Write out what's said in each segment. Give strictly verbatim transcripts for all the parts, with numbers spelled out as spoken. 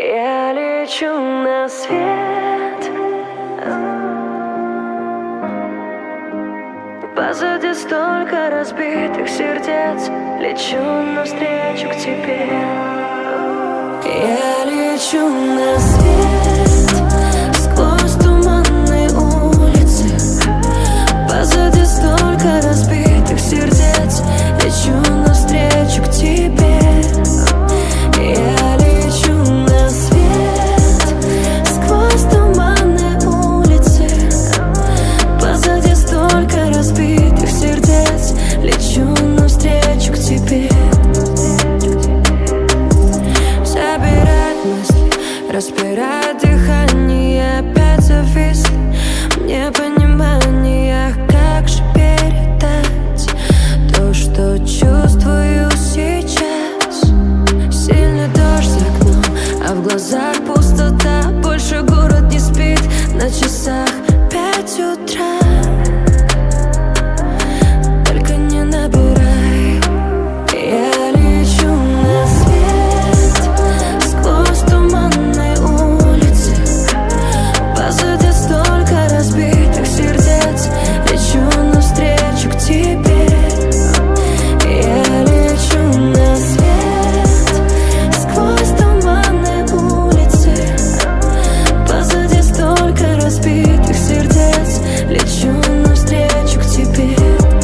Я лечу на свет, позади столько разбитых сердец. Лечу навстречу к тебе. Я лечу на свет, сквозь туманные улицы. Позади столько разбитых сердец. Лечу навстречу к тебе. Я лечу на свет, сквозь туманные улицы. Позади столько разбитых сердец. Лечу навстречу к тебе. Собирать мысли, распирать дыхание. Опять зависли в непониманиях. Как же передать то, что чувствую сейчас? Сильный дождь за окном, а в глазах пустота. Больше город не спит, на часах пять утра. Только не набирай. Я лечу на свет, сквозь туманные улицы. Позади столько разбитых сердец. Лечу навстречу к тебе. Я лечу на свет, сквозь туманные улицы. Позади столько разбитых сердец. Лечу навстречу к тебе.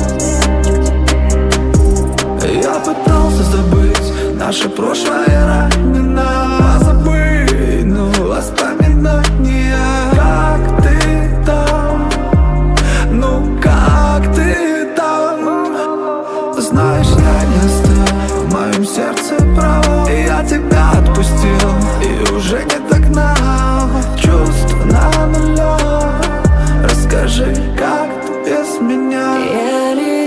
Я пытался забыть наше прошлое ранено. Забыть, но воспоминания. Как ты там? Ну как ты там? Знаешь, я не оставил в моем сердце права. Я тебя отпустил и уже не догнал. Чувства на нуле. Расскажи, как ты без меня? Я